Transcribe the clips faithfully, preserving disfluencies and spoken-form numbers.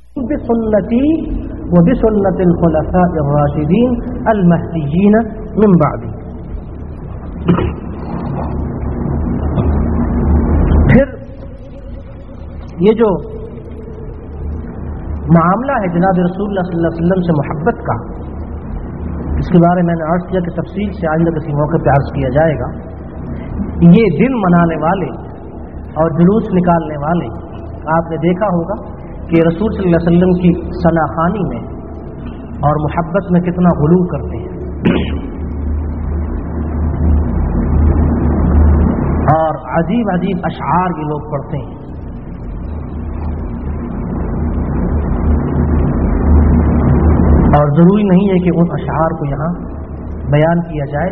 بسنتی وبسنة الخلفاء الراشدین المہدیین من بعدی. پھر یہ جو معاملہ ہے جناب رسول اللہ صلی اللہ علیہ وسلم سے محبت کا، اس کے بارے میں نے عرض کیا کہ تفصیل سے آئندہ کسی موقع پہ عرض کیا جائے گا. یہ دن منانے والے اور جلوس نکالنے والے آپ نے دیکھا ہوگا کہ رسول صلی اللہ علیہ وسلم کی ثناخوانی میں اور محبت میں کتنا غلو کرتے ہیں، اور عجیب عجیب اشعار یہ لوگ پڑھتے ہیں. اور ضروری نہیں ہے کہ ان اشعار کو یہاں بیان کیا جائے.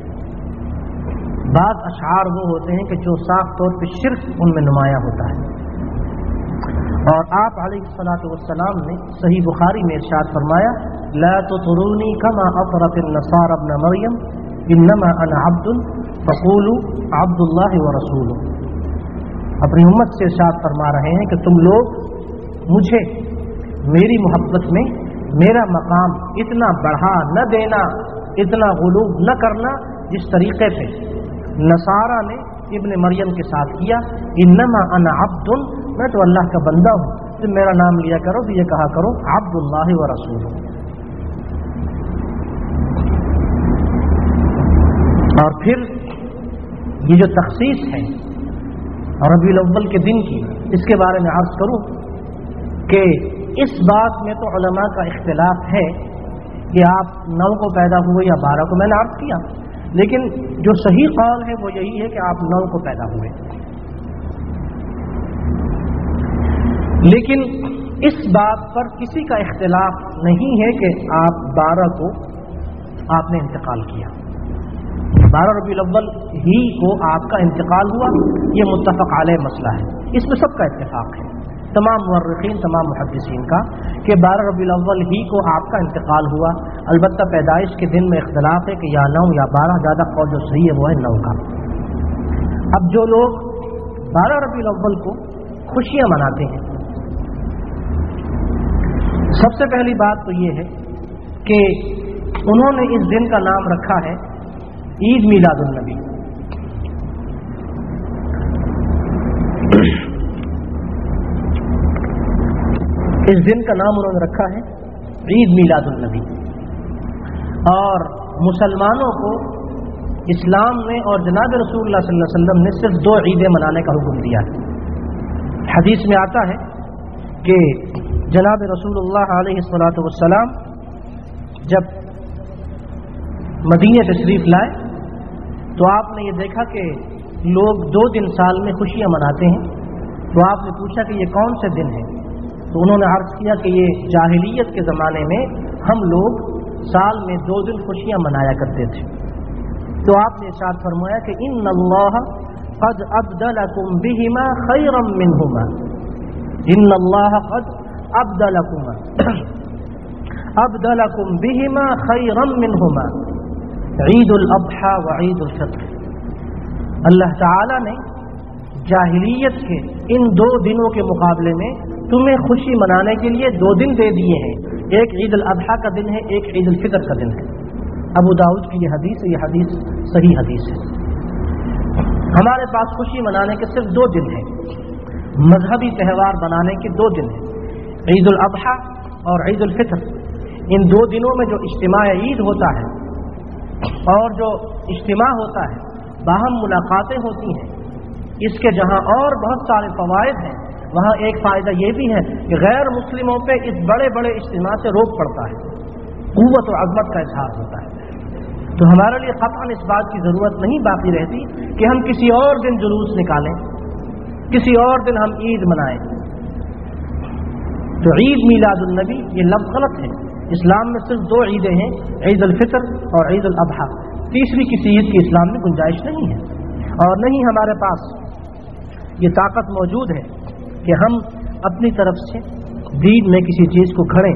بعض اشعار وہ ہوتے ہیں کہ جو صاف طور پہ شرک ان میں نمایاں ہوتا ہے. اور آپ علیہ الصلوۃ والسلام نے صحیح بخاری میں ارشاد فرمایا لا تطرونی کما اطرت النصارى ابن مریم انما انا عبد فقولوا عبد اللہ ورسولہ. اپنی امت سے ارشاد فرما رہے ہیں کہ تم لوگ مجھے میری محبت میں میرا مقام اتنا بڑھا نہ دینا، اتنا غلو نہ کرنا جس طریقے سے نصارہ نے ابن مریم کے ساتھ کیا. انما انا عبد، میں تو اللہ کا بندہ ہوں، تم میرا نام لیا کرو تو یہ کہا کرو عبد اللہ و رسول. اور پھر یہ جو تخصیص ہے ربیع الاول کے دن کی، اس کے بارے میں عرض کروں کہ اس بات میں تو علماء کا اختلاف ہے کہ آپ نو کو پیدا ہوئے یا بارہ کو. میں نے عرض کیا، لیکن جو صحیح قول ہے وہ یہی ہے کہ آپ نو کو پیدا ہوئے. لیکن اس بات پر کسی کا اختلاف نہیں ہے کہ آپ بارہ کو آپ نے انتقال کیا. بارہ ربیع الاول ہی کو آپ کا انتقال ہوا، یہ متفق علیہ مسئلہ ہے. اس میں سب کا اتفاق ہے، تمام مورخین تمام محدثین کا، کہ بارہ ربیع الاول ہی کو آپ کا انتقال ہوا. البتہ پیدائش کے دن میں اختلاف ہے کہ یا نو یا بارہ، زیادہ قول جو صحیح ہے وہ ہے نو کا. اب جو لوگ بارہ ربیع الاول کو خوشیاں مناتے ہیں، سب سے پہلی بات تو یہ ہے کہ انہوں نے اس دن کا نام رکھا ہے عید میلاد النبی. اس دن کا نام انہوں نے رکھا ہے عید میلاد النبی. اور مسلمانوں کو اسلام نے اور جناب رسول اللہ صلی اللہ علیہ وسلم نے صرف دو عیدیں منانے کا حکم دیا ہے. حدیث میں آتا ہے کہ جناب رسول اللہ علیہ الصلوۃ والسلام جب مدینہ تشریف لائے تو آپ نے یہ دیکھا کہ لوگ دو دن سال میں خوشیاں مناتے ہیں. تو آپ نے پوچھا کہ یہ کون سے دن ہیں؟ تو انہوں نے عرض کیا کہ یہ جاہلیت کے زمانے میں ہم لوگ سال میں دو دن خوشیاں منایا کرتے تھے. تو آپ نے ارشاد فرمایا کہ ان اللہ قد ابدلکم بہما خیرا منہما، ان اللہ قد ابدلکما ابدلکم بہما خیرا منہما عید الاضحی و عید الفطر. اللہ تعالی نے جاہلیت کے ان دو دنوں کے مقابلے میں تمہیں خوشی منانے کے لیے دو دن دے دیے ہیں. ایک عید الاضحیٰ کا دن ہے، ایک عید الفطر کا دن ہے. ابو داؤد کی یہ حدیث ہے، یہ حدیث صحیح حدیث ہے. ہمارے پاس خوشی منانے کے صرف دو دن ہیں، مذہبی تہوار منانے کے دو دن ہیں، عید الاضحیٰ اور عید الفطر. ان دو دنوں میں جو اجتماع عید ہوتا ہے اور جو اجتماع ہوتا ہے، باہم ملاقاتیں ہوتی ہیں، اس کے جہاں اور بہت سارے فوائد ہیں، وہاں ایک فائدہ یہ بھی ہے کہ غیر مسلموں پہ اس بڑے بڑے اجتماع سے روک پڑتا ہے، قوت و عظمت کا اظہار ہوتا ہے. تو ہمارے لیے قطعاً اس بات کی ضرورت نہیں باقی رہتی کہ ہم کسی اور دن جلوس نکالیں، کسی اور دن ہم عید منائیں. تو عید میلاد النبی یہ لفظ غلط ہے. اسلام میں صرف دو عیدیں ہیں، عید الفطر اور عید الاضحیٰ. تیسری کسی عید کی اسلام میں گنجائش نہیں ہے، اور نہیں ہمارے پاس یہ طاقت موجود ہے کہ ہم اپنی طرف سے دین میں کسی چیز کو گھڑیں.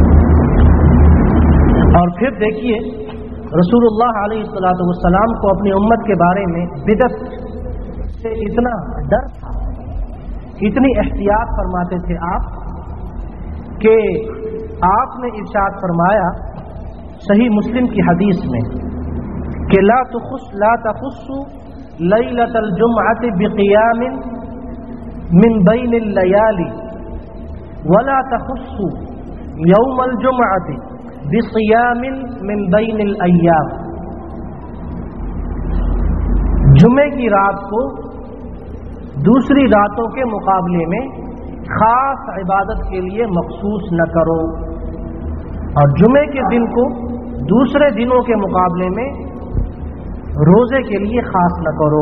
اور پھر دیکھیے رسول اللہ علیہ الصلوۃ والسلام کو اپنی امت کے بارے میں بدعت سے اتنا ڈر تھا، اتنی احتیاط فرماتے تھے آپ کہ آپ نے ارشاد فرمایا صحیح مسلم کی حدیث میں کہ لا تخص لا تخص لیلۃ الجمعۃ بقیام من بین اللیالی ولا تخص یوم الجمعۃ بصیام من بین الایام. جمعے کی رات کو دوسری راتوں کے مقابلے میں خاص عبادت کے لیے مخصوص نہ کرو، اور جمعے کے دن کو دوسرے دنوں کے مقابلے میں روزے کے لیے خاص نہ کرو.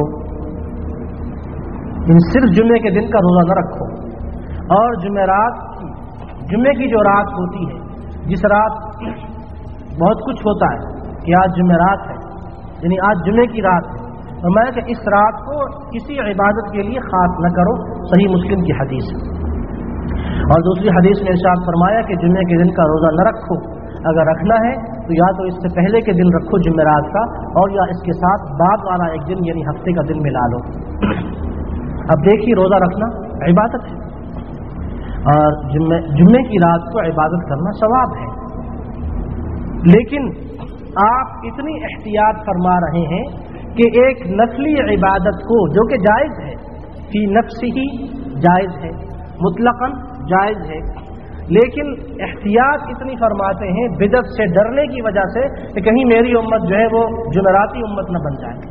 ان صرف جمعے کے دن کا روزہ نہ رکھو. اور جمعرات کی جمعے کی جو رات ہوتی ہے، جس رات بہت کچھ ہوتا ہے کہ آج جمعرات ہے، یعنی آج جمعے کی رات ہے، اور میں کہ اس رات کو کسی عبادت کے لیے خاص نہ کرو. صحیح مسلم کی حدیث ہے. اور دوسری حدیث میں ارشاد فرمایا کہ جمعے کے دن کا روزہ نہ رکھو، اگر رکھنا ہے تو یا تو اس سے پہلے کے دن رکھو جمعرات کا، اور یا اس کے ساتھ بعد والا ایک دن یعنی ہفتے کا دن ملا لو. اب دیکھیے، روزہ رکھنا عبادت ہے، اور جمعے جمعے کی رات کو عبادت کرنا ثواب ہے. لیکن آپ اتنی احتیاط فرما رہے ہیں کہ ایک نفلی عبادت کو، جو کہ جائز ہے، فی نفسی ہی جائز ہے، مطلقاً جائز ہے، لیکن احتیاط اتنی فرماتے ہیں بدعت سے ڈرنے کی وجہ سے کہ کہیں میری امت جو ہے وہ جمعراتی امت نہ بن جائے.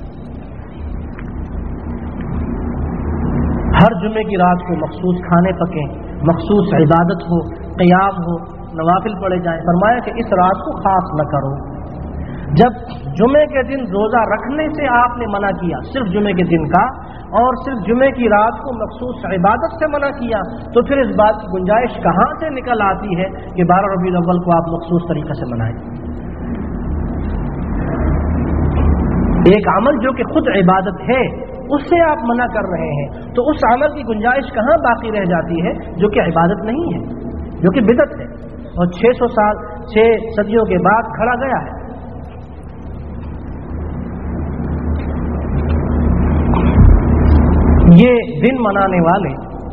ہر جمعے کی رات کو مخصوص کھانے پکیں، مخصوص عبادت ہو، قیام ہو، نوافل پڑھے جائیں. فرمایا کہ اس رات کو خاص نہ کرو. جب جمعے کے دن روزہ رکھنے سے آپ نے منع کیا، صرف جمعے کے دن کا، اور صرف جمعے کی رات کو مخصوص عبادت سے منع کیا، تو پھر اس بات کی گنجائش کہاں سے نکل آتی ہے کہ بارہ ربیع الاول کو آپ مخصوص طریقے سے منائیں؟ ایک عمل جو کہ خود عبادت ہے اس سے آپ منع کر رہے ہیں، تو اس عمل کی گنجائش کہاں باقی رہ جاتی ہے جو کہ عبادت نہیں ہے، جو کہ بدعت ہے، اور چھ سو سال چھ صدیوں کے بعد کھڑا گیا ہے. یہ دن منانے والے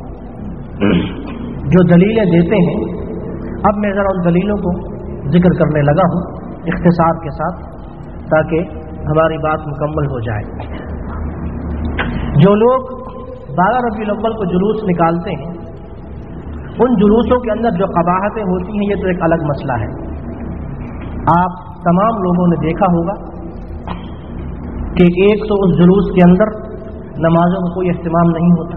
جو دلیلیں دیتے ہیں، اب میں ذرا ان دلیلوں کو ذکر کرنے لگا ہوں اختصار کے ساتھ تاکہ ہماری بات مکمل ہو جائے. جو لوگ بارہ ربیع الاول کو جلوس نکالتے ہیں، ان جلوسوں کے اندر جو قباحتیں ہوتی ہیں یہ تو ایک الگ مسئلہ ہے. آپ تمام لوگوں نے دیکھا ہوگا کہ ایک تو اس جلوس کے اندر نمازوں میں کوئی اہتمام نہیں ہوتا،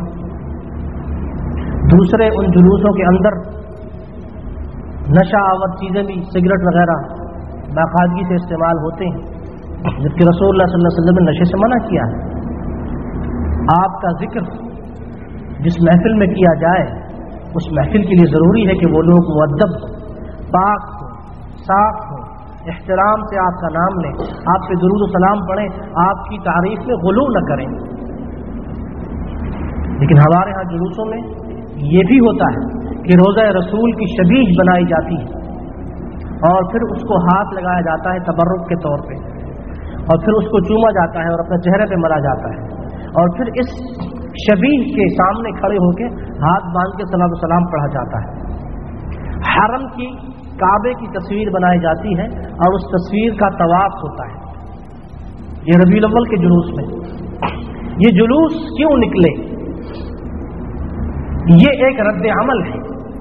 دوسرے ان جلوسوں کے اندر نشہ آور چیزیں بھی، سگریٹ وغیرہ باقاعدگی سے استعمال ہوتے ہیں، جبکہ رسول اللہ صلی اللہ علیہ وسلم نے نشے سے منع کیا ہے. آپ کا ذکر جس محفل میں کیا جائے اس محفل کے لیے ضروری ہے کہ وہ لوگ مؤدب پاک ہوں، صاف ہوں، احترام سے آپ کا نام لیں، آپ پہ درود و سلام پڑھیں، آپ کی تعریف میں غلو نہ کریں. لیکن ہمارے ہاں جلوسوں میں یہ بھی ہوتا ہے کہ روزہ رسول کی شبیہ بنائی جاتی ہے، اور پھر اس کو ہاتھ لگایا جاتا ہے تبرک کے طور پہ، اور پھر اس کو چوما جاتا ہے اور اپنے چہرے پہ ملا جاتا ہے، اور پھر اس شبیہ کے سامنے کھڑے ہو کے ہاتھ باندھ کے صلاۃ و سلام پڑھا جاتا ہے. حرم کی کعبے کی تصویر بنائی جاتی ہے اور اس تصویر کا طواف ہوتا ہے. یہ ربیع الاول کے جلوس میں یہ جلوس کیوں نکلے؟ یہ ایک رد عمل ہے.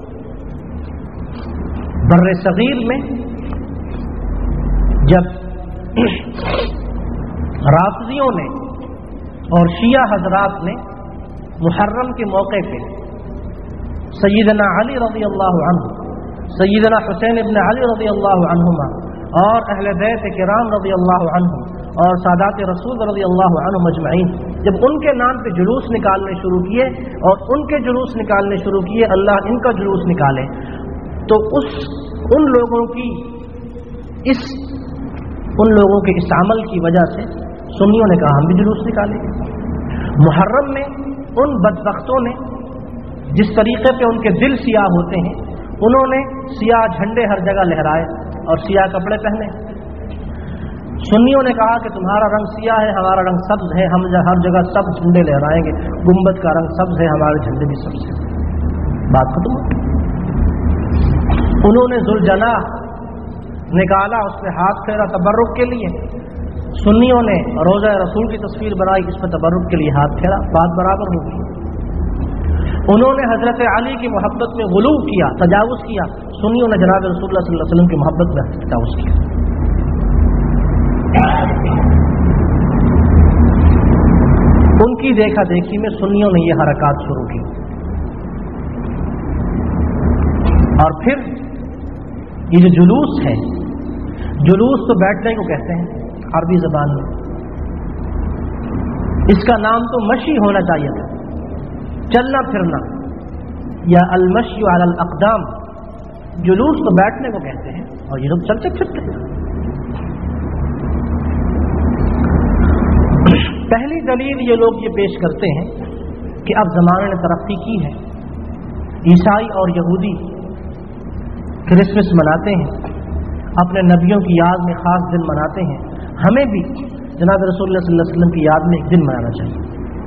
بر صغیر میں جب رافضیوں نے اور شیعہ حضرات نے محرم کے موقع پہ سیدنا علی رضی اللہ عنہ، سیدنا حسین ابن علی رضی اللہ عنہما اور اہل بیت کرام رضی اللہ عنہم اور سادات رسول رضی اللہ عنہ مجمعین، جب ان کے نام پہ جلوس نکالنے شروع کیے اور ان کے جلوس نکالنے شروع کیے، اللہ ان کا جلوس نکالے، تو اس ان لوگوں کی اس ان لوگوں کے اس عمل کی وجہ سے سنیوں نے کہا ہم بھی جلوس نکالیں گے. محرم میں ان بدبختوں نے جس طریقے پہ ان کے دل سیاہ ہوتے ہیں، انہوں نے سیاہ جھنڈے ہر جگہ لہرائے اور سیاہ کپڑے پہنے. سنیوں نے کہا کہ تمہارا رنگ سیاہ ہے، ہمارا رنگ سبز ہے، ہم ہر جگہ سبز جھنڈے لہرائیں گے، گنبد کا رنگ سبز ہے، ہمارے جھنڈے بھی سبز ہیں. بات ختم. انہوں نے ذوالجناح نکالا، اس پہ ہاتھ پھیرا تبرک کے لیے، سنیوں نے روضہ رسول کی تصویر بنائی، اس پہ تبرک کے لیے ہاتھ پھیرا، بات برابر ہو گئی۔ انہوں نے حضرت علی کی محبت میں غلو کیا، تجاوز کیا، سنیوں نے جناب رسول اللہ صلی اللہ علیہ وسلم کی محبت میں تجاوز کیا۔ ان کی دیکھا دیکھی میں سنیوں نے یہ حرکات شروع کی، اور پھر یہ جو جلوس ہے، جلوس تو بیٹھنے کو کہتے ہیں عربی زبان میں، اس کا نام تو مشی ہونا چاہیے تھا، چلنا پھرنا، یا المشی علی الاقدام۔ جلوس تو بیٹھنے کو کہتے ہیں، اور یہ لوگ چلتے پھرتے ہیں۔ پہلی دلیل یہ لوگ یہ پیش کرتے ہیں کہ اب زمانے نے ترقی کی ہے، عیسائی اور یہودی کرسمس مناتے ہیں، اپنے نبیوں کی یاد میں خاص دن مناتے ہیں، ہمیں بھی جناب رسول اللہ صلی اللہ علیہ وسلم کی یاد میں ایک دن منانا چاہیے،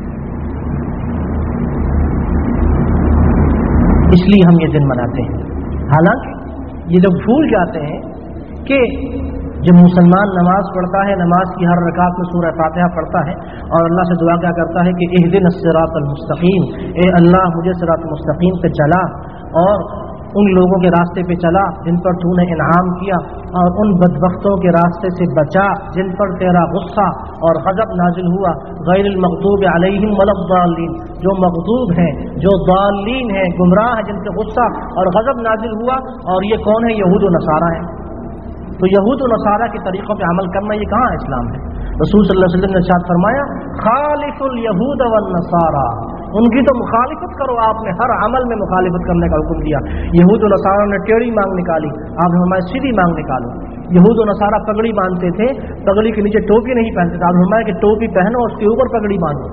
اس لیے ہم یہ دن مناتے ہیں۔ حالانکہ یہ لوگ بھول جاتے ہیں کہ جب مسلمان نماز پڑھتا ہے، نماز کی ہر رکعت میں سورہ فاتحہ پڑھتا ہے اور اللہ سے دعا کیا کرتا ہے کہ اہدنا الصراط المستقیم، اے اللہ مجھے صراط مستقیم پہ چلا اور ان لوگوں کے راستے پہ چلا جن پر تو نے انعام کیا، اور ان بدبختوں کے راستے سے بچا جن پر تیرا غصہ اور غضب نازل ہوا، غیر المغضوب علیہم ولا الضالین، جو مغضوب ہیں، جو ضالین ہیں، گمراہ ہیں، جن پہ غصہ اور غضب نازل ہوا، اور یہ کون ہے؟ یہود و نصارہ ہیں۔ تو یہود و نصارہ کے طریقوں پہ عمل کرنا یہ کہاں اسلام ہے؟ رسول صلی اللہ علیہ وسلم نے ارشاد فرمایا خالف الیہود والنصارى، ان کی تو مخالفت کرو، آپ نے ہر عمل میں مخالفت کرنے کا حکم دیا۔ یہود و نصارہ نے ٹیڑھی مانگ نکالی، آپ نے فرمایا سیدھی مانگ نکالو۔ یہود و نصارہ پگڑی باندھتے تھے، پگڑی کے نیچے ٹوپی نہیں پہنتے تھے، آپ نے فرمایا کہ ٹوپی پہنو اور اس کے اوپر پگڑی باندھو۔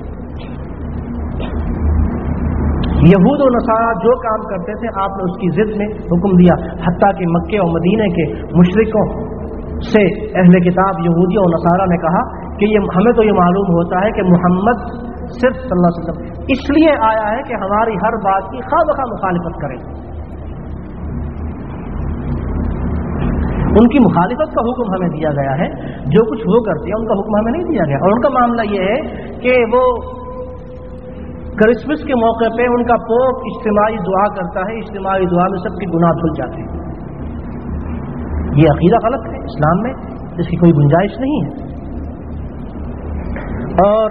یہود و نصارہ جو کام کرتے تھے آپ نے اس کی ضد میں حکم دیا، حتیٰ کہ مکے اور مدینے کے مشرکوں سے اہل کتاب یہودی اور نصارہ نے کہا کہ یہ ہمیں تو یہ معلوم ہوتا ہے کہ محمد صرف صلی اللہ علیہ وسلم اس لیے آیا ہے کہ ہماری ہر بات کی خواہ بخواہ مخالفت کرے۔ ان کی مخالفت کا حکم ہمیں دیا گیا ہے، جو کچھ وہ کرتے ہیں ان کا حکم ہمیں نہیں دیا گیا۔ اور ان کا معاملہ یہ ہے کہ وہ کرسمس کے موقع پہ ان کا پوپ اجتماعی دعا کرتا ہے، اجتماعی دعا میں سب کے گناہ دھل جاتے ہیں۔ یہ عقیدہ غلط ہے، اسلام میں اس کی کوئی گنجائش نہیں ہے۔ اور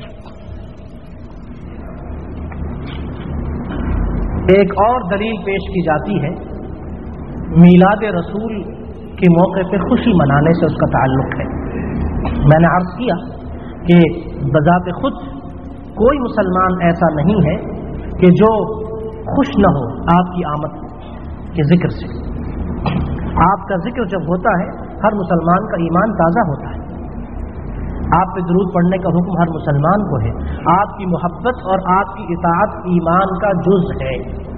ایک اور دلیل پیش کی جاتی ہے، میلاد رسول کے موقع پہ خوشی منانے سے اس کا تعلق ہے۔ میں نے عرض کیا کہ بذات خود کوئی مسلمان ایسا نہیں ہے کہ جو خوش نہ ہو آپ کی آمد کے ذکر سے۔ آپ کا ذکر جب ہوتا ہے ہر مسلمان کا ایمان تازہ ہوتا ہے۔ آپ پہ درود پڑھنے کا حکم ہر مسلمان کو ہے۔ آپ کی محبت اور آپ کی اطاعت ایمان کا جز ہے۔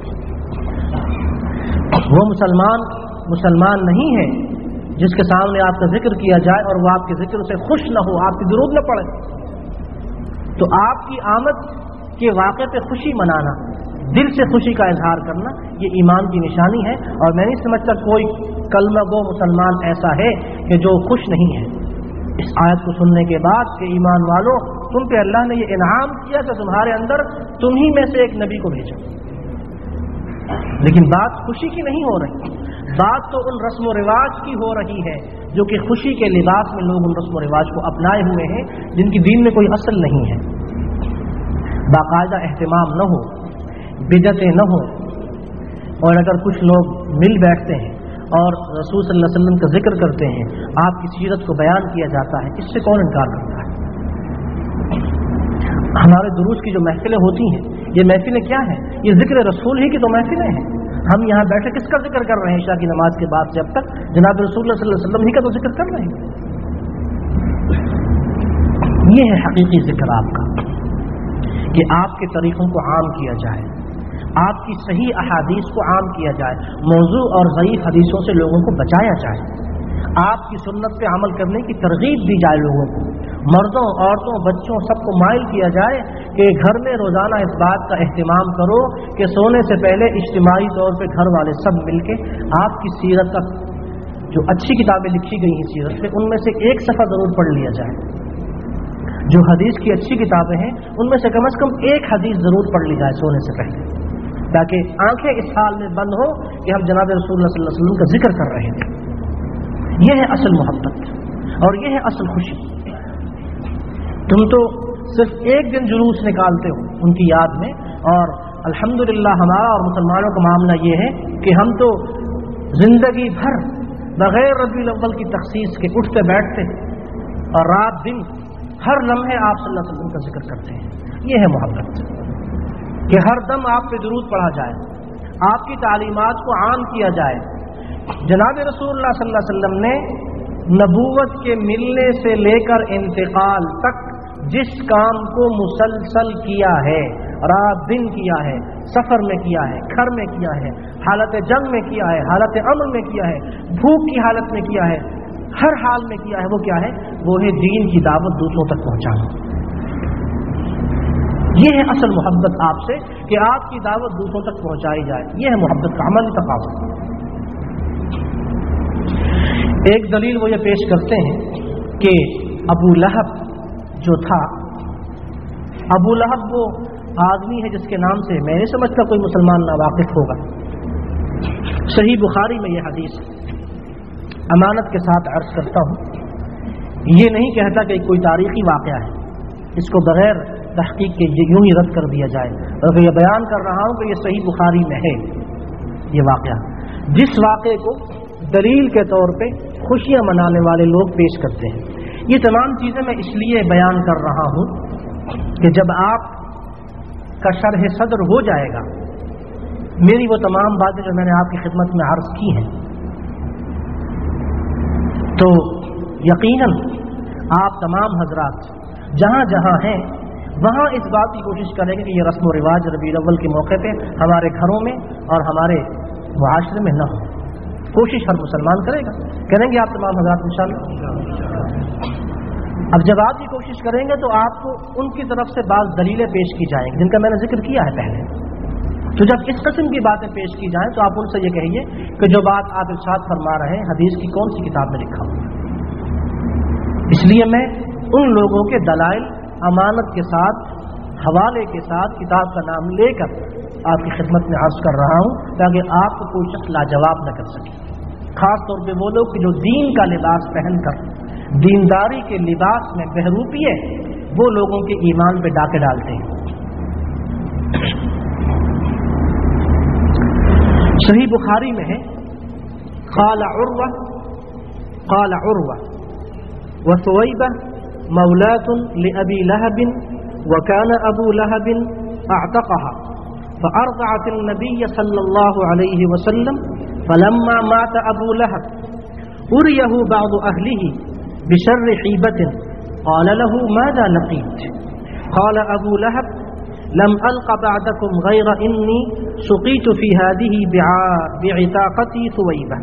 وہ مسلمان مسلمان نہیں ہے جس کے سامنے آپ کا ذکر کیا جائے اور وہ آپ کے ذکر سے خوش نہ ہو، آپ کی درود نہ پڑھے۔ تو آپ کی آمد کے واقعے پہ خوشی منانا، دل سے خوشی کا اظہار کرنا، یہ ایمان کی نشانی ہے۔ اور میں نہیں سمجھتا کوئی کلمہ گو مسلمان ایسا ہے کہ جو خوش نہیں ہے اس آیت کو سننے کے بعد کہ ایمان والو تم پہ اللہ نے یہ انعام کیا کہ تمہارے اندر تمہیں میں سے ایک نبی کو بھیجا۔ لیکن بات خوشی کی نہیں ہو رہی، بات تو ان رسم و رواج کی ہو رہی ہے جو کہ خوشی کے لباس میں لوگ ان رسم و رواج کو اپنائے ہوئے ہیں جن کی دین میں کوئی اصل نہیں ہے۔ باقاعدہ اہتمام نہ ہو، بدعتیں نہ ہو، اور اگر کچھ لوگ مل بیٹھتے ہیں اور رسول صلی اللہ علیہ وسلم کا ذکر کرتے ہیں، آپ کی سیرت کو بیان کیا جاتا ہے، اس سے کون انکار کرتا ہے؟ ہمارے دروس کی جو محفلیں ہوتی ہیں، یہ محفلیں کیا ہیں؟ یہ ذکر رسول ہی کی تو محفلیں ہیں۔ ہم یہاں بیٹھے کس کا ذکر کر رہے ہیں؟ عشاء کی نماز کے بعد سے اب تک جناب رسول اللہ صلی اللہ علیہ وسلم ہی کا تو ذکر کر رہے ہیں۔ یہ ہے حقیقی ذکر آپ کا، کہ آپ کے طریقوں کو عام کیا جائے، آپ کی صحیح احادیث کو عام کیا جائے، موضوع اور ضعیف حدیثوں سے لوگوں کو بچایا جائے، آپ کی سنت پہ عمل کرنے کی ترغیب دی جائے لوگوں کو، مردوں عورتوں بچوں سب کو مائل کیا جائے کہ گھر میں روزانہ اس بات کا اہتمام کرو کہ سونے سے پہلے اجتماعی طور پہ گھر والے سب مل کے آپ کی سیرت کا جو اچھی کتابیں لکھی گئی ہیں سیرت پہ ان میں سے ایک صفحہ ضرور پڑھ لیا جائے۔ جو حدیث کی اچھی کتابیں ہیں ان میں سے کم از کم ایک حدیث ضرور پڑھ لی جائے سونے سے پہلے، تاکہ آنکھیں اس حال میں بند ہو کہ ہم جناب رسول اللہ صلی اللہ علیہ وسلم کا ذکر کر رہے تھے۔ یہ ہے اصل محبت اور یہ ہے اصل خوشی۔ تم تو صرف ایک دن جلوس نکالتے ہو ان کی یاد میں، اور الحمدللہ ہمارا اور مسلمانوں کا معاملہ یہ ہے کہ ہم تو زندگی بھر بغیر ربیع الاول کی تخصیص کے اٹھتے بیٹھتے اور رات دن ہر لمحے آپ صلی اللہ علیہ وسلم کا ذکر کرتے ہیں۔ یہ ہے محبت کہ ہر دم آپ پہ درود پڑھا جائے، آپ کی تعلیمات کو عام کیا جائے۔ جناب رسول اللہ صلی اللہ علیہ وسلم نے نبوت کے ملنے سے لے کر انتقال تک جس کام کو مسلسل کیا ہے، رات دن کیا ہے، سفر میں کیا ہے، گھر میں کیا ہے، حالت جنگ میں کیا ہے، حالت امن میں کیا ہے، بھوک کی حالت میں کیا ہے، ہر حال میں کیا ہے، وہ کیا ہے؟ وہ ہے دین کی دعوت دوسروں تک پہنچانا۔ یہ ہے اصل محبت آپ سے کہ آپ کی دعوت دوسروں تک پہنچائی جائے۔ یہ ہے محبت کا عملی تقاضا۔ ایک دلیل وہ یہ پیش کرتے ہیں کہ ابو لہب جو تھا، ابو لہب وہ آدمی ہے جس کے نام سے میں نہیں سمجھتا کوئی مسلمان ناواقف ہوگا۔ صحیح بخاری میں یہ حدیث امانت کے ساتھ عرض کرتا ہوں، یہ نہیں کہتا کہ کوئی تاریخی واقعہ ہے، اس کو بغیر تحقیق کے یوں ہی رد کر دیا جائے، بلکہ یہ بیان کر رہا ہوں کہ یہ صحیح بخاری میں ہے یہ واقعہ، جس واقعے کو دلیل کے طور پہ خوشیاں منانے والے لوگ پیش کرتے ہیں۔ یہ تمام چیزیں میں اس لیے بیان کر رہا ہوں کہ جب آپ کا شرح صدر ہو جائے گا، میری وہ تمام باتیں جو میں نے آپ کی خدمت میں عرض کی ہیں، تو یقیناً آپ تمام حضرات جہاں جہاں ہیں وہاں اس بات کی کوشش کریں گے کہ یہ رسم و رواج ربیع الاول کے موقع پہ ہمارے گھروں میں اور ہمارے معاشرے میں نہ ہو۔ کوشش ہر مسلمان کرے گا، کریں گے آپ تمام حضرات انشاءاللہ۔ اب جب آپ یہ کوشش کریں گے تو آپ کو ان کی طرف سے بعض دلیلیں پیش کی جائیں گی جن کا میں نے ذکر کیا ہے پہلے۔ تو جب اس قسم کی باتیں پیش کی جائیں تو آپ ان سے یہ کہیے کہ جو بات آپ ارشاد فرما رہے ہیں حدیث کی کون سی کتاب میں لکھا ہوا۔ اس لیے میں ان لوگوں کے دلائل امانت کے ساتھ، حوالے کے ساتھ، کتاب کا نام لے کر آپ کی خدمت میں عرض کر رہا ہوں تاکہ آپ کو کوئی شخص لاجواب نہ کر سکے، خاص طور پہ وہ لوگ کہ جو دین کا لباس پہن کر دینداری کے لباس میں بہروپیے وہ لوگوں کے ایمان پہ ڈاکے ڈالتے ہیں۔ صحیح بخاری میں ہے قال عروہ قال عروہ وثویبہ مولاۃ لأبی لہب وكان ابو لہب اعتقها فارضعت النبي صلی اللہ علیہ وسلم فلما مات ابو لہب اریہ بعض اہلہ بشر حیبة قال له ماذا لقيت قال ابو لہب لم الق بعدكم غير اني سقيت في هذه بعتاقتي ثويبة۔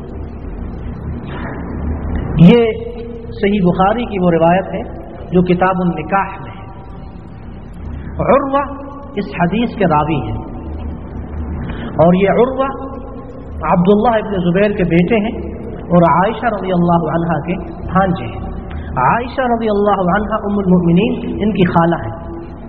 یہ صحیح بخاری کی وہ روایت ہے جو کتاب النکاح میں ہے۔ عروہ اس حدیث کے راوی ہیں اور یہ عروہ عبداللہ ابن زبیر کے بیٹے ہیں اور عائشہ رضی اللہ عنہا کے بھانجے ہیں۔ عائشہ رضی اللہ عنہا ام المؤمنین ان کی خالہ ہیں۔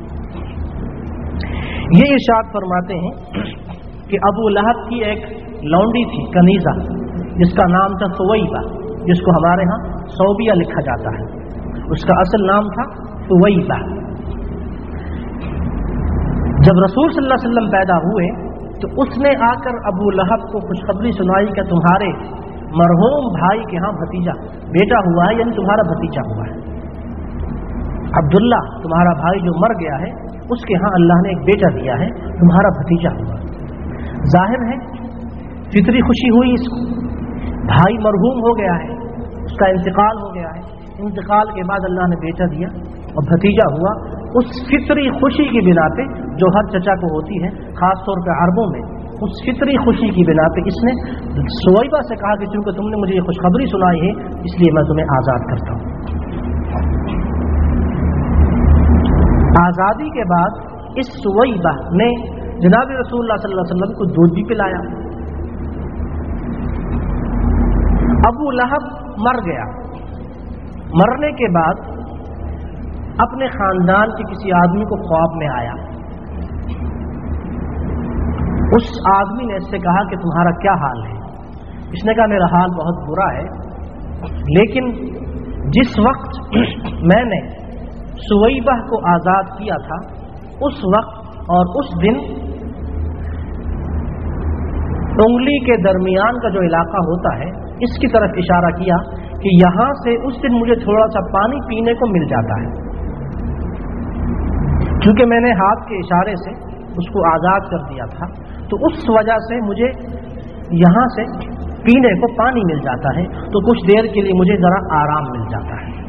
یہ ارشاد فرماتے ہیں کہ ابو لہب کی ایک لونڈی تھی کنیزہ جس کا نام تھا ثویبہ، جس کو ہمارے ہاں صوبیہ لکھا جاتا ہے، اس کا اصل نام تھا ثویبہ۔ جب رسول صلی اللہ علیہ وسلم پیدا ہوئے تو اس نے آ کر ابو لہب کو خوشخبری سنائی کہ تمہارے مرحوم بھائی کے ہاں بھتیجا بیٹا ہوا ہے، یعنی تمہارا بھتیجا ہوا ہے، عبداللہ تمہارا بھائی جو مر گیا ہے اس کے ہاں اللہ نے ایک بیٹا دیا ہے، تمہارا بھتیجا ہوا۔ ظاہر ہے فطری خوشی ہوئی اس کو، بھائی مرحوم ہو گیا ہے، اس کا انتقال ہو گیا ہے، انتقال کے بعد اللہ نے بیٹا دیا اور بھتیجا ہوا۔ اس فطری خوشی کی بنا پہ جو ہر چچا کو ہوتی ہے، خاص طور پہ عربوں میں، اس فطری خوشی کی بنا پہ اس نے ثویبہ سے کہا کہ چونکہ تم نے مجھے یہ خوشخبری سنائی ہے اس لیے میں تمہیں آزاد کرتا ہوں۔ آزادی کے بعد اس سویبہ نے جناب رسول اللہ صلی اللہ علیہ وسلم کو دودھ بھی پلایا. ابو لہب مر گیا. مرنے کے بعد اپنے خاندان کے کسی آدمی کو خواب میں آیا. اس آدمی نے اس سے کہا کہ تمہارا کیا حال ہے؟ اس نے کہا میرا حال بہت برا ہے، لیکن جس وقت میں نے سویبہ کو آزاد کیا تھا اس وقت اور اس دن انگلی کے درمیان کا جو علاقہ ہوتا ہے اس کی طرف اشارہ کیا کہ یہاں سے اس دن مجھے تھوڑا سا پانی پینے کو مل جاتا ہے، کیونکہ میں نے ہاتھ کے اشارے سے اس کو آزاد کر دیا تھا، تو اس وجہ سے مجھے یہاں سے پینے کو پانی مل جاتا ہے، تو کچھ دیر کے لیے مجھے ذرا آرام مل جاتا ہے.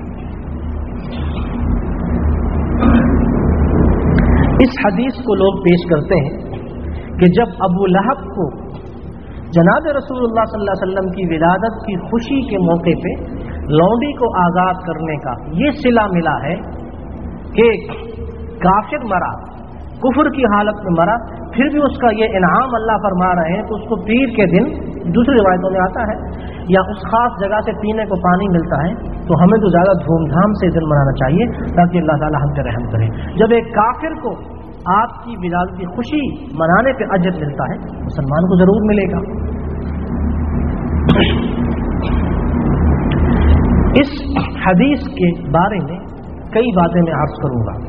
اس حدیث کو لوگ پیش کرتے ہیں کہ جب ابو لہب کو جناب رسول اللہ صلی اللہ علیہ وسلم کی ولادت کی خوشی کے موقع پہ لونڈی کو آزاد کرنے کا یہ صلہ ملا ہے کہ کافر مرا، کفر کی حالت میں مرا، پھر بھی اس کا یہ انعام اللہ فرما رہے ہیں کہ اس کو پیر کے دن، دوسری روایتوں میں آتا ہے، یا اس خاص جگہ سے پینے کو پانی ملتا ہے، تو ہمیں تو زیادہ دھوم دھام سے دن منانا چاہیے تاکہ اللہ تعالی ہم پہ رحم کرے. جب ایک کافر کو آپ کی ولادت کی خوشی منانے پہ اجر ملتا ہے، مسلمان کو ضرور ملے گا. اس حدیث کے بارے میں کئی باتیں میں عرض کروں گا.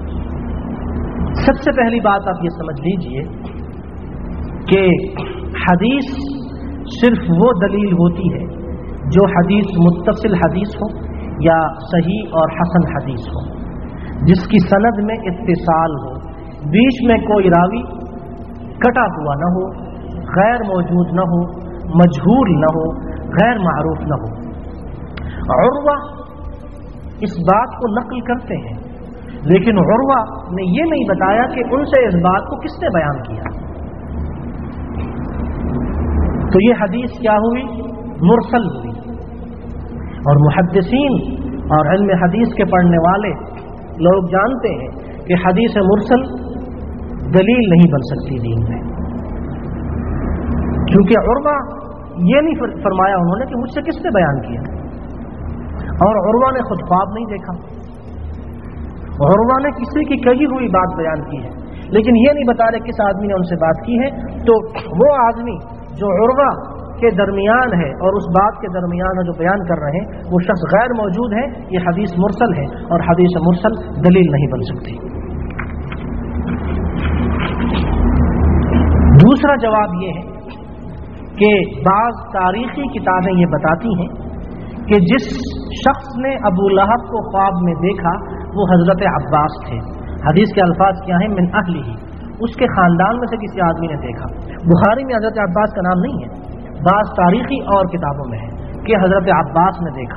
سب سے پہلی بات آپ یہ سمجھ لیجئے کہ حدیث صرف وہ دلیل ہوتی ہے جو حدیث متصل حدیث ہو یا صحیح اور حسن حدیث ہو، جس کی سند میں اتصال ہو، بیچ میں کوئی راوی کٹا ہوا نہ ہو، غیر موجود نہ ہو، مجہول نہ ہو، غیر معروف نہ ہو. عروہ اس بات کو نقل کرتے ہیں، لیکن عروہ نے یہ نہیں بتایا کہ ان سے اس بات کو کس نے بیان کیا. تو یہ حدیث کیا ہوئی؟ مرسل ہوئی. اور محدثین اور علم حدیث کے پڑھنے والے لوگ جانتے ہیں کہ حدیث مرسل دلیل نہیں بن سکتی دین میں، کیونکہ عروہ یہ نہیں فرمایا انہوں نے کہ مجھ سے کس نے بیان کیا، اور عروہ نے خود خواب نہیں دیکھا. عروہ نے کسی کی کہی ہوئی بات بیان کی ہے، لیکن یہ نہیں بتا رہے کس آدمی نے ان سے بات کی ہے. تو وہ آدمی جو عروہ کے درمیان ہے اور اس بات کے درمیان ہے جو بیان کر رہے ہیں، وہ شخص غیر موجود ہے. یہ حدیث مرسل ہے، اور حدیث مرسل دلیل نہیں بن سکتی. دوسرا جواب یہ ہے کہ بعض تاریخی کتابیں یہ بتاتی ہیں کہ جس شخص نے ابو لہب کو خواب میں دیکھا وہ حضرت عباس تھے. حدیث کے الفاظ کیا ہیں؟ من اہلہ، اس کے خاندان میں سے کسی آدمی نے دیکھا. بخاری میں حضرت عباس کا نام نہیں ہے، بعض تاریخی اور کتابوں میں ہے کہ حضرت عباس نے دیکھا.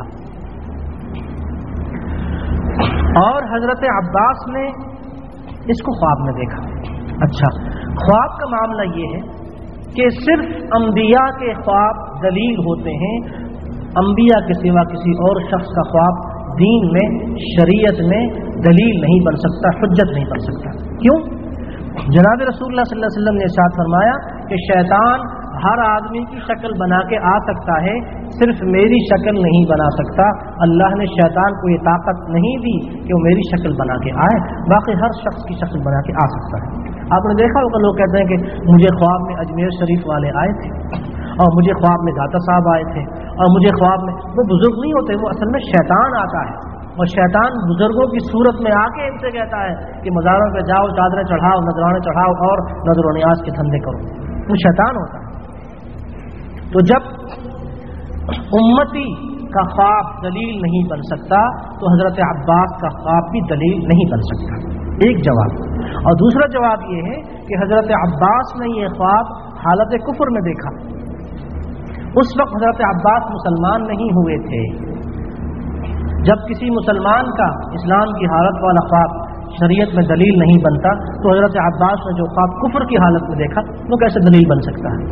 اور حضرت عباس نے اس کو خواب میں دیکھا. اچھا، خواب کا معاملہ یہ ہے کہ صرف انبیاء کے خواب دلیل ہوتے ہیں. انبیاء کے سوا کسی اور شخص کا خواب دین میں، شریعت میں دلیل نہیں بن سکتا، حجت نہیں بن سکتا. کیوں؟ جناب رسول اللہ صلی اللہ علیہ وسلم نے ارشاد فرمایا کہ شیطان ہر آدمی کی شکل بنا کے آ سکتا ہے، صرف میری شکل نہیں بنا سکتا. اللہ نے شیطان کو یہ طاقت نہیں دی کہ وہ میری شکل بنا کے آئے، باقی ہر شخص کی شکل بنا کے آ سکتا ہے. آپ نے دیکھا ہوگا لوگ کہتے ہیں کہ مجھے خواب میں اجمیر شریف والے آئے تھے، اور مجھے خواب میں داتا صاحب آئے تھے، اور مجھے خواب میں، وہ بزرگ نہیں ہوتے، وہ اصل میں شیطان آتا ہے. اور شیطان بزرگوں کی صورت میں آ کے ان سے کہتا ہے کہ مزاروں پہ جاؤ، چادریں چڑھاؤ، نذرانے چڑھاؤ اور نذر و نیاز کے دھندے کرو. وہ شیطان ہوتا ہے. تو جب امتی کا خواب دلیل نہیں بن سکتا تو حضرت عباس کا خواب بھی دلیل نہیں بن سکتا. ایک جواب. اور دوسرا جواب یہ ہے کہ حضرت عباس نے یہ خواب حالت کفر میں دیکھا. اس وقت حضرت عباس مسلمان نہیں ہوئے تھے. جب کسی مسلمان کا اسلام کی حالت والا خواب شریعت میں دلیل نہیں بنتا تو حضرت عباس نے جو خواب کفر کی حالت میں دیکھا وہ کیسے دلیل بن سکتا ہے.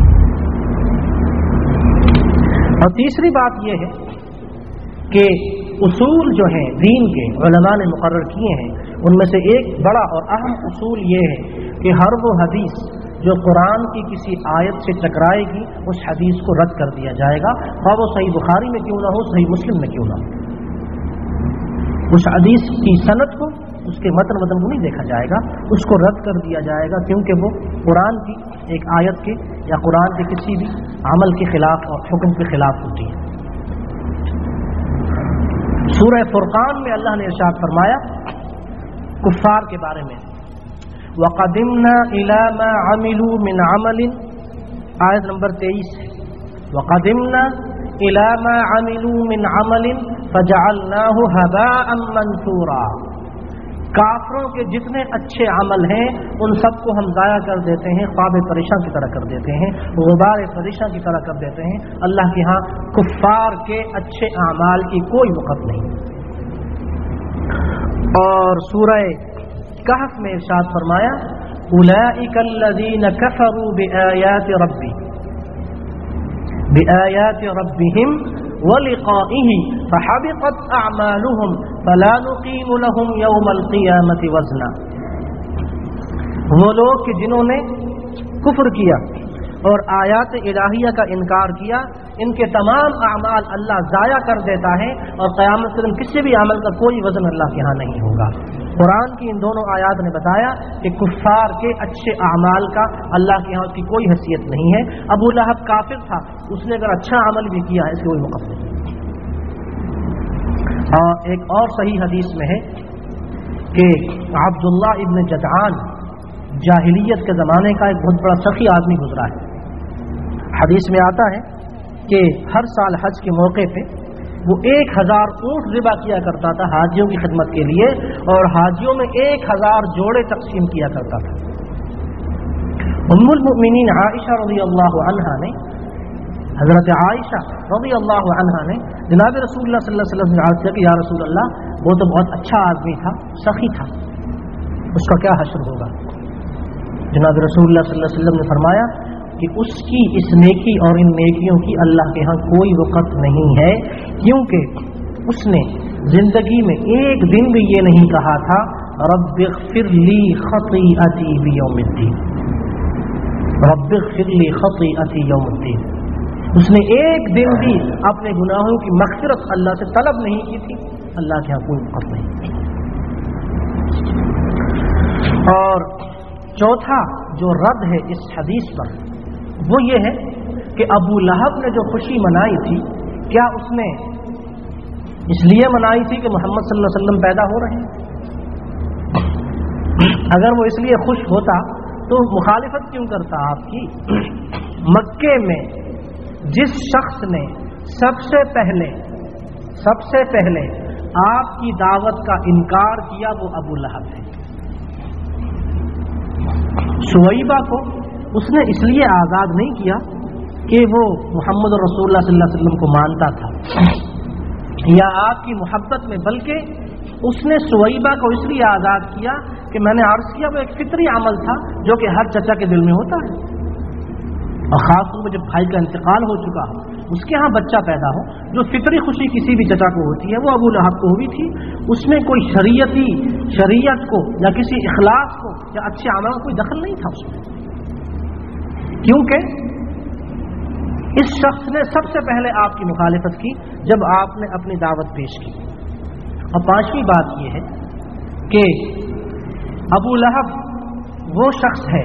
اور تیسری بات یہ ہے کہ اصول جو ہیں دین کے علماء نے مقرر کیے ہیں، ان میں سے ایک بڑا اور اہم اصول یہ ہے کہ ہر وہ حدیث جو قرآن کی کسی آیت سے ٹکرائے گی اس حدیث کو رد کر دیا جائے گا، خواہ وہ صحیح بخاری میں کیوں نہ ہو، صحیح مسلم میں کیوں نہ ہو۔ اس حدیث کی سند کو، اس کے متن متن کو نہیں دیکھا جائے گا، اس کو رد کر دیا جائے گا، کیونکہ وہ قرآن کی ایک آیت کے یا قرآن کے کسی بھی عمل کے خلاف اور حکم کے خلاف ہوتی ہے۔ سورہ فرقان میں اللہ نے ارشاد فرمایا کفار کے بارے میں، وَقَدِمْنَا إِلَى مَا عَمِلُوا مِنْ عَمَلٍ، آیت نمبر تیئیس ہے، وَقَدِمْنَا إِلَى مَا عَمِلُوا مِنْ عَمَلٍ فَجَعَلْنَاهُ هَبَاءً مَنْثُورًا، کافروں کے جتنے اچھے عمل ہیں ان سب کو ہم ضائع کر دیتے ہیں، خواب پریشاں کی طرح کر دیتے ہیں، غبار پریشاں کی طرح کر دیتے ہیں۔ اللہ کے ہاں کفار کے اچھے اعمال کی کوئی وقت نہیں۔ اور سورہ کہف میں ارشاد فرمایا اولئک الذین کفروا بآیات ربی بآیات ربهم ولقائه فحبطت اعمالهم فلا نقیم لهم یوم القیامۃ وزنا، وہ لوگ کہ جنہوں نے کفر کیا اور آیات الہیہ کا انکار کیا، ان کے تمام اعمال اللہ ضائع کر دیتا ہے، اور قیامت کے دن کسی بھی عمل کا کوئی وزن اللہ کے ہاں نہیں ہوگا۔ قرآن کی ان دونوں آیات نے بتایا کہ کفار کے اچھے اعمال کا اللہ کے ہاں اس کی کوئی حیثیت نہیں ہے۔ ابو لہب کافر تھا، اس نے اگر اچھا عمل بھی کیا ہے اس کے کوئی موقف نہیں۔ اور ایک اور صحیح حدیث میں ہے کہ عبداللہ ابن جدعان جاہلیت کے زمانے کا ایک بہت بڑا سخی آدمی گزرا ہے۔ حدیث میں آتا ہے کہ ہر سال حج کے موقع پہ وہ ایک ہزار اونٹ ذبح کیا کرتا تھا حاجیوں کی خدمت کے لیے، اور حاجیوں میں ایک ہزار جوڑے تقسیم کیا کرتا تھا۔ ام المؤمنین عائشہ رضی اللہ عنہا نے حضرت عائشہ رضی اللہ عنہا نے جناب رسول اللہ صلی اللہ علیہ وسلم سے عرض کیا کہ یا رسول اللہ، وہ تو بہت اچھا آدمی تھا، سخی تھا، اس کا کیا حشر ہوگا؟ جناب رسول اللہ صلی اللہ علیہ وسلم نے فرمایا کہ اس کی اس نیکی اور ان نیکیوں کی اللہ کے ہاں کوئی وقت نہیں ہے، کیونکہ اس نے زندگی میں ایک دن بھی یہ نہیں کہا تھا رب اغفر لی خطیئتی بیوم الدین، رب اغفر لی خطیئتی یوم الدین۔ اس نے ایک دن بھی اپنے گناہوں کی مغفرت اللہ سے طلب نہیں کی تھی، اللہ کے ہاں کوئی وقت نہیں۔ اور چوتھا جو رد ہے اس حدیث پر وہ یہ ہے کہ ابو لہب نے جو خوشی منائی تھی، کیا اس نے اس لیے منائی تھی کہ محمد صلی اللہ علیہ وسلم پیدا ہو رہے ہیں؟ اگر وہ اس لیے خوش ہوتا تو مخالفت کیوں کرتا آپ کی؟ مکے میں جس شخص نے سب سے پہلے سب سے پہلے آپ کی دعوت کا انکار کیا وہ ابو لہب ہے۔ سویبہ کو اس نے اس لیے آزاد نہیں کیا کہ وہ محمد رسول اللہ صلی اللہ علیہ وسلم کو مانتا تھا یا آپ کی محبت میں، بلکہ اس نے سویبہ کو اس لیے آزاد کیا کہ میں نے عرض کیا وہ ایک فطری عمل تھا جو کہ ہر چچا کے دل میں ہوتا ہے، اور خاص طور پہ جب بھائی کا انتقال ہو چکا ہو، اس کے ہاں بچہ پیدا ہو، جو فطری خوشی کسی بھی چچا کو ہوتی ہے وہ ابو لہب کو ہوئی تھی۔ اس میں کوئی شریعتی شریعت کو یا کسی اخلاص کو یا اچھے عمل کو کوئی دخل نہیں تھا اس میں، کیونکہ اس شخص نے سب سے پہلے آپ کی مخالفت کی جب آپ نے اپنی دعوت پیش کی۔ اور پانچویں بات یہ ہے کہ ابو لہب وہ شخص ہے،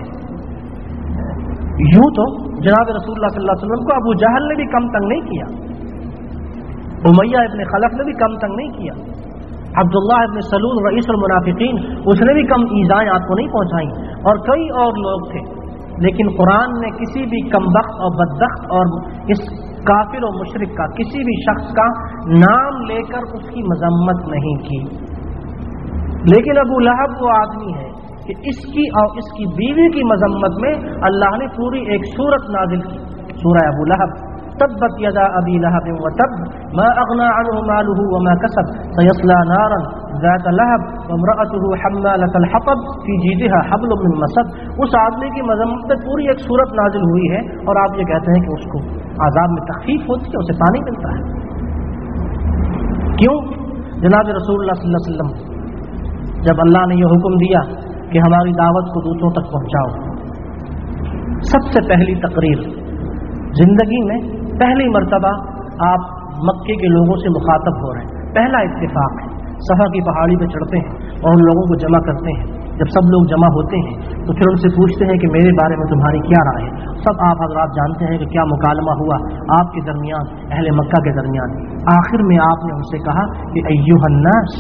یوں تو جناب رسول اللہ صلی اللہ علیہ وسلم کو ابو جہل نے بھی کم تنگ نہیں کیا، امیہ ابن خلف نے بھی کم تنگ نہیں کیا، عبداللہ ابن سلول رئیس المنافقین اس نے بھی کم ایذائیں آپ کو نہیں پہنچائیں، اور کئی اور لوگ تھے، لیکن قرآن نے کسی بھی کمبخت اور بدبخت اور اس کافر و مشرک کا کسی بھی شخص کا نام لے کر اس کی مذمت نہیں کی۔ لیکن ابو لہب وہ آدمی ہے کہ اس کی اور اس کی بیوی کی مذمت میں اللہ نے پوری ایک سورت نازل کی، سورہ ابو لہب، تبت یدا ابی لہب وتب ما اغنى عنه ماله وما كسب سيصلى نارا ذات لهب وامرأته حمالة الحطب في جيدها حبل من مسد۔ اس آدمی کی مذمت میں پوری ایک سورت نازل ہوئی ہے، اور آپ یہ کہتے ہیں کہ اس کو عذاب میں تخفیف ہوتی ہے، اسے پانی ملتا ہے۔ کیوں؟ جناب رسول اللہ صلی اللہ علیہ وسلم جب اللہ نے یہ حکم دیا کہ ہماری دعوت کو دوسروں تک پہنچاؤ، سب سے پہلی تقریر زندگی میں پہلی مرتبہ آپ مکے کے لوگوں سے مخاطب ہو رہے ہیں، پہلا اتفاق ہے، صفا کی پہاڑی پہ چڑھتے ہیں اور ان لوگوں کو جمع کرتے ہیں، جب سب لوگ جمع ہوتے ہیں تو پھر ان سے پوچھتے ہیں کہ میرے بارے میں تمہاری کیا رائے ہے؟ سب آپ حضرات جانتے ہیں کہ کیا مکالمہ ہوا آپ کے درمیان، اہل مکہ کے درمیان۔ آخر میں آپ نے ان سے کہا کہ ایھا الناس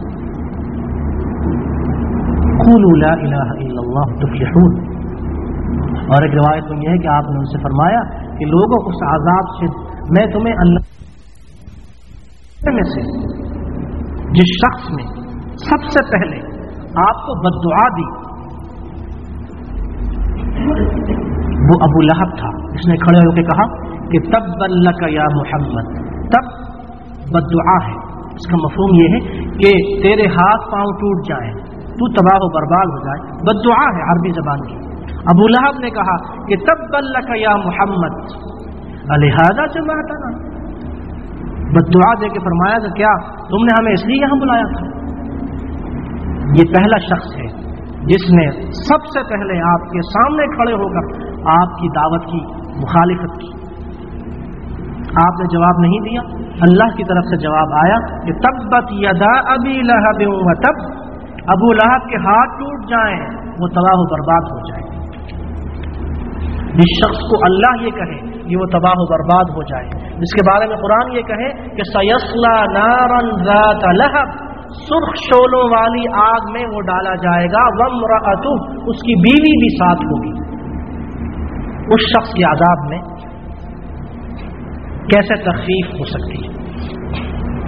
قولوا لا الہ الا اللہ تفلحون، اور ایک روایت میں یہ ہے کہ آپ نے ان سے فرمایا کہ لوگوں اس عذاب سے میں تمہیں اللہ میں سے جس شخص نے سب سے پہلے آپ کو بددعا دی وہ ابو لہب تھا، اس نے کھڑے ہو کے کہا کہ تبا لک یا محمد، تب بددعا ہے، اس کا مفہوم یہ ہے کہ تیرے ہاتھ پاؤں ٹوٹ جائیں، تو تباہ و برباد ہو جائے، بددعا ہے عربی زبان کی۔ ابو لہب نے کہا کہ تبا لک یا محمد الہذا جمعتنا، بددعا دے کے فرمایا کہ کیا تم نے ہمیں اس لیے یہاں بلایا تھا؟ یہ پہلا شخص ہے جس نے سب سے پہلے آپ کے سامنے کھڑے ہو کر آپ کی دعوت کی مخالفت کی۔ آپ نے جواب نہیں دیا، اللہ کی طرف سے جواب آیا کہ تبت یدا ابی لہب وتب، ابو لہب کے ہاتھ ٹوٹ جائیں، وہ تباہ و برباد ہو جائے۔ جس شخص کو اللہ یہ کہے کہ وہ تباہ و برباد ہو جائے، جس کے بارے میں قرآن یہ کہے کہ سیصلی نارا ذات لہب، سرخ شعلوں والی آگ میں وہ ڈالا جائے گا، وامرأتہ، اس کی بیوی بھی ساتھ ہوگی، اس شخص کے عذاب میں کیسے تخفیف ہو سکتی ہے؟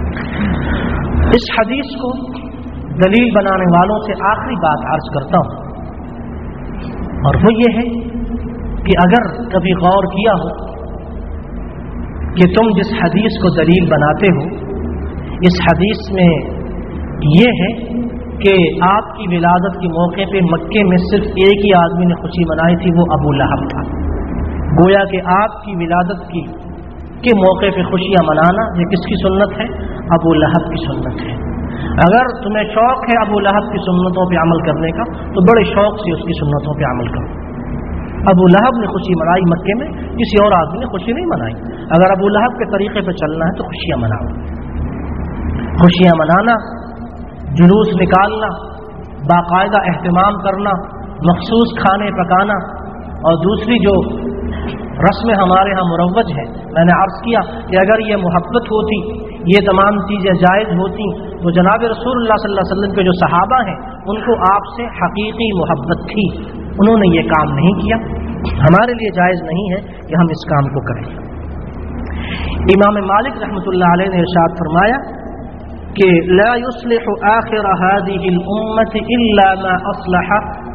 اس حدیث کو دلیل بنانے والوں سے آخری بات عرض کرتا ہوں، اور وہ یہ ہے کہ اگر کبھی غور کیا ہو کہ تم جس حدیث کو دلیل بناتے ہو، اس حدیث میں یہ ہے کہ آپ کی ولادت کے موقع پہ مکے میں صرف ایک ہی آدمی نے خوشی منائی تھی، وہ ابو لہب تھا۔ گویا کہ آپ کی ولادت کی کے موقع پہ خوشیاں منانا یہ کس کی سنت ہے؟ ابو لہب کی سنت ہے۔ اگر تمہیں شوق ہے ابو لہب کی سنتوں پہ عمل کرنے کا تو بڑے شوق سے اس کی سنتوں پہ عمل کرو۔ ابو لہب نے خوشی منائی مکے میں، کسی اور آدمی نے خوشی نہیں منائی۔ اگر ابو لہب کے طریقے پہ چلنا ہے تو خوشیاں مناؤ۔ خوشیاں منانا، جلوس نکالنا، باقاعدہ اہتمام کرنا، مخصوص کھانے پکانا، اور دوسری جو رسمیں ہمارے ہاں مروج ہیں، میں نے عرض کیا کہ اگر یہ محبت ہوتی، یہ تمام چیزیں جائز ہوتی تو جناب رسول اللہ صلی اللہ علیہ وسلم کے جو صحابہ ہیں ان کو آپ سے حقیقی محبت تھی، انہوں نے یہ کام نہیں کیا، ہمارے لیے جائز نہیں ہے کہ ہم اس کام کو کریں۔ امام مالک رحمۃ اللہ علیہ نے ارشاد فرمایا کہ لا يصلح آخر هذه الامة الا ما اصلح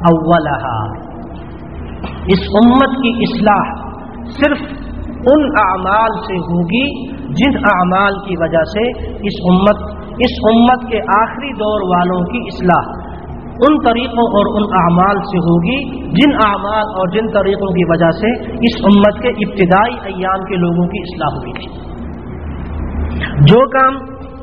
اولها، اس امت کی اصلاح صرف ان اعمال سے ہوگی جن اعمال کی وجہ سے اس امت اس امت کے آخری دور والوں کی اصلاح ان طریقوں اور ان اعمال سے ہوگی جن اعمال اور جن طریقوں کی وجہ سے اس امت کے ابتدائی ایام کے لوگوں کی اصلاح ہوئی تھی۔ جو کام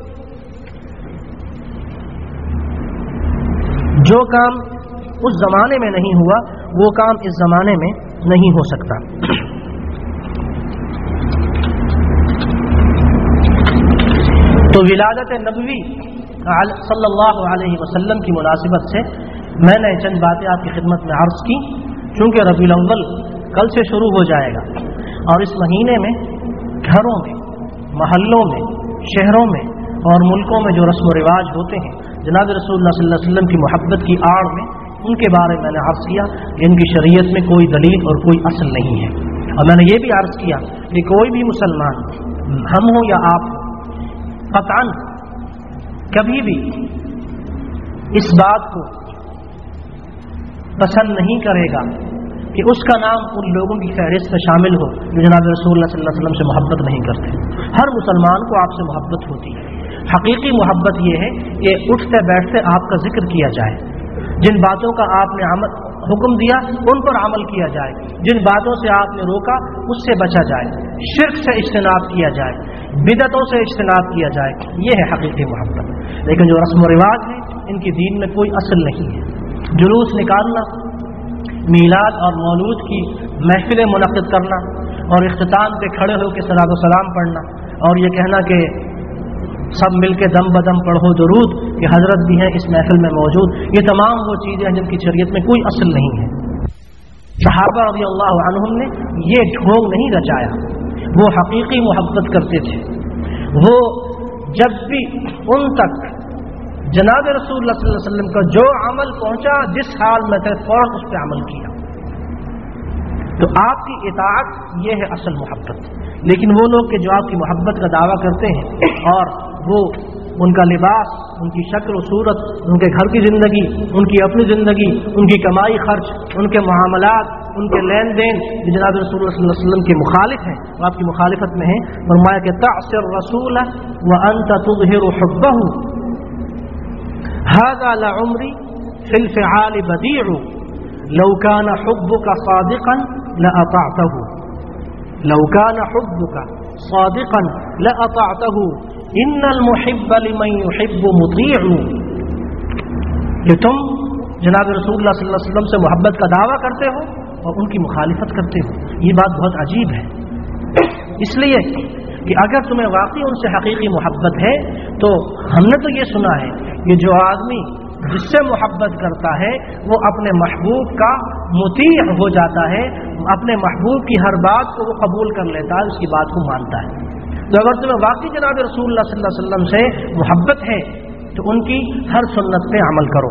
جو کام اس زمانے میں نہیں ہوا وہ کام اس زمانے میں نہیں ہو سکتا۔ تو ولادت نبوی صلی اللہ علیہ وسلم کی مناسبت سے میں نے چند باتیں آپ کی خدمت میں عرض کی، چونکہ ربیع الاول کل سے شروع ہو جائے گا اور اس مہینے میں گھروں میں، محلوں میں، شہروں میں اور ملکوں میں جو رسم و رواج ہوتے ہیں جناب رسول اللہ صلی اللہ علیہ وسلم کی محبت کی آڑ میں، ان کے بارے میں میں نے عرض کیا کہ ان کی شریعت میں کوئی دلیل اور کوئی اصل نہیں ہے، اور میں نے یہ بھی عرض کیا کہ کوئی بھی مسلمان، ہم ہوں یا آپ ہوں، قطعاً کبھی بھی اس بات کو پسند نہیں کرے گا کہ اس کا نام ان لوگوں کی فہرست میں شامل ہو جو جناب رسول اللہ صلی اللہ علیہ وسلم سے محبت نہیں کرتے۔ ہر مسلمان کو آپ سے محبت ہوتی ہے۔ حقیقی محبت یہ ہے کہ اٹھتے بیٹھتے آپ کا ذکر کیا جائے، جن باتوں کا آپ نے عمل حکم دیا ان پر عمل کیا جائے، جن باتوں سے آپ نے روکا اس سے بچا جائے، شرک سے اجتناب کیا جائے، बिदतों से इज्तनाब किया जाए, ये है हकीकी मोहब्बत। लेकिन जो रस्म व रिवाज है इनकी दीन में कोई असल नहीं है। जुलूस निकालना, मीलाद और मौलूद की महफिलें मुनक़िद करना और इख्तिताम पे खड़े होकर सलात व सलाम पढ़ना और ये कहना कि सब मिलके दम बदम पढ़ो दुरूद कि हजरत भी हैं इस महफिल में मौजूद, ये तमाम वो चीज़ें हैं जिनकी शरीयत में कोई असल नहीं है। सहाबा रज़ियल्लाहु अन्हुम ने ये ढोंग नहीं रचाया, वो हकीकी मोहब्बत करते थे। वो जब भी उन तक जनाब रसूलुल्लाह सल्लल्लाहु अलैहि वसल्लम का जो अमल पहुंचा, जिस हाल में थे फौरन उस पर अमल किया। तो आपकी इताअत ये है असल मोहब्बत। लेकिन वो लोग के जो आपकी मोहब्बत का दावा करते हैं और वो उनका लिबास, उनकी शक्ल सूरत, उनके घर की ज़िंदगी, उनकी अपनी ज़िंदगी, उनकी कमाई खर्च, उनके मामलात, उनके लेन देन जनाब रसूलुल्लाह सल्लल्लाहु अलैहि वसल्लम के मुखालिफ हैं, वो आपकी मुखालिफत में हैं। फरमाया कि तअसिर रसूल व अंत तुज़हिरु हुब्बहु हाज़ा लउम्री फिल फ़िआल बदीअ लौ कान हुब्बुका सादिक़न लअतअतहु लौ कान हुब्बुका सादिक़न लअतअतहु इन्नल मुहिब्ब लिमन युहिब्बु मुतीअ। कि तुम जनाब रसूलुल्लाह सल्लल्लाहु अलैहि वसल्लम से मोहब्बत का दावा करते हो और उनकी मुखालिफत करते हो, ये बात बहुत अजीब है। इसलिए कि अगर तुम्हें वाकई उनसे हकीकी मोहब्बत है तो हमने तो ये सुना है कि जो आदमी जिससे मोहब्बत करता है वो अपने महबूब का मुती हो जाता है, अपने महबूब की हर बात को वो कबूल कर लेता है, उसकी बात को मानता है। तो अगर तुम्हें वाकई जनाब रसूलुल्लाह सल्लल्लाहु अलैहि वसल्लम से मोहब्बत है तो उनकी हर सुन्नत पे अमल करो।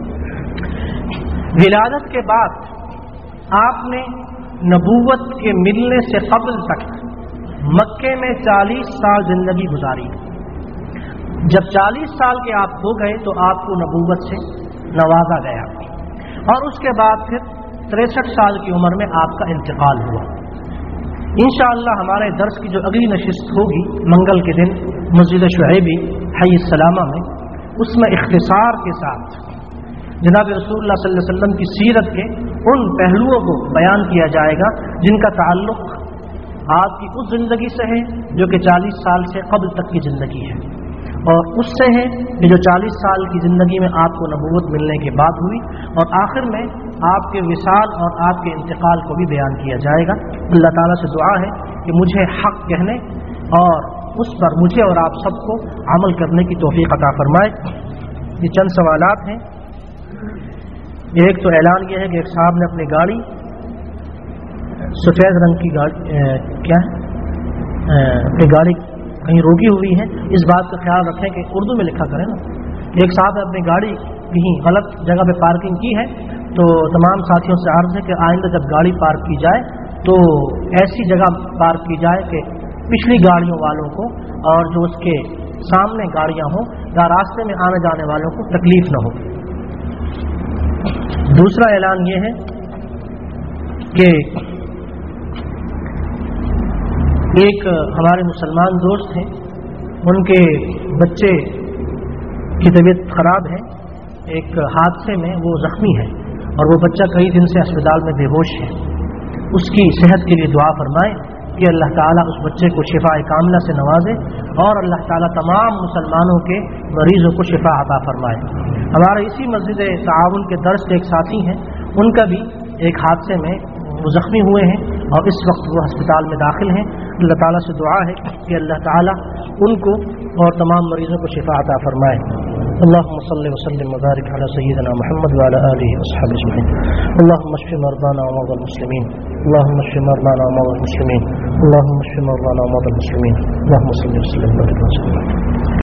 विलादत के बाद आपने नबूवत के मिलने से कबल तक मक्के में चालीस साल जिंदगी गुजारी। जब चालीस साल के आप हो गए तो आपको नबूवत से नवाजा गया और उसके बाद फिर तिरसठ साल की उम्र में आपका इंतकाल हुआ। इंशाअल्लाह हमारे दर्स की जो अगली नशिस्त होगी मंगल के दिन मस्जिद शुएबी हई सलामा में, उसमें इख्तिसार के साथ जनाब रसूलुल्लाह सल्लल्लाहु अलैहि वसल्लम की सीरत के उन पहलुओं को बयान किया जाएगा जिनका ताल्लुक आपकी उस जिंदगी से है जो कि चालीस साल से कबल तक की जिंदगी है और उससे है कि जो चालीस साल की ज़िंदगी में आपको नबूवत मिलने के बाद हुई, और आखिर में आपके विसाल और आपके इंतकाल को भी बयान किया जाएगा। अल्लाह ताला से दुआ है कि मुझे हक़ कहने और उस पर मुझे और आप सबको अमल करने की तौफीक अता फरमाए। ये चंद सवालात हैं। एक तो ऐलान यह है कि एक साहब ने अपनी गाड़ी सफ़ेद रंग की गाड़ी क्या है अपनी गाड़ी कहीं रोकी हुई है, इस बात का ख्याल रखें कि उर्दू में लिखा करें ना। एक साहब ने अपनी गाड़ी कहीं गलत जगह पे पार्किंग की है, तो तमाम साथियों से अर्ज़ है कि आइंदा जब गाड़ी पार्क की जाए तो ऐसी जगह पार्क की जाए कि पिछली गाड़ियों वालों को और जो उसके सामने गाड़ियां हों या रास्ते में आने जाने वालों को तकलीफ न हो। दूसरा ऐलान ये है कि एक हमारे मुसलमान दोस्त हैं, उनके बच्चे की तबीयत ख़राब है, एक हादसे में वो ज़ख्मी है और वो बच्चा कई दिन से अस्पताल में बेहोश है। उसकी सेहत के लिए दुआ फरमाएं कि अल्लाह ताला उस बच्चे को शिफा कामिला से नवाजे और अल्लाह ताला तमाम मुसलमानों के मरीज़ों को शिफा अता फरमाए। हमारे इसी मस्जिद ताआवुन के दर्स के एक साथी हैं, उनका भी एक हादसे में वो ज़ख्मी हुए हैं और इस वक्त वो अस्पताल में दाखिल हैं। अल्लाह ताला से दुआ है कि अल्लाह ताला उनको और तमाम मरीज़ों को शिफा अता फरमाए। अल्लाहुम्मा सल्लि व सल्लिम व बारिक अला सय्यिदिना मुहम्मद व अला आलिहि व अस्हाबिहि अजमईन। अल्लाहुम्मा अश्फि मरदाना व मरदल मुस्लिमीन। अल्लाहुम्मा अश्फि मरदाना व मरदल मुस्लिमीन। अल्लाहुम्मा अश्फि मरदाना व मरदल मुस्लिमीन। अल्लाहुम्मा सल्लि व सल्लिम व बारिक अला सय्यिदिना।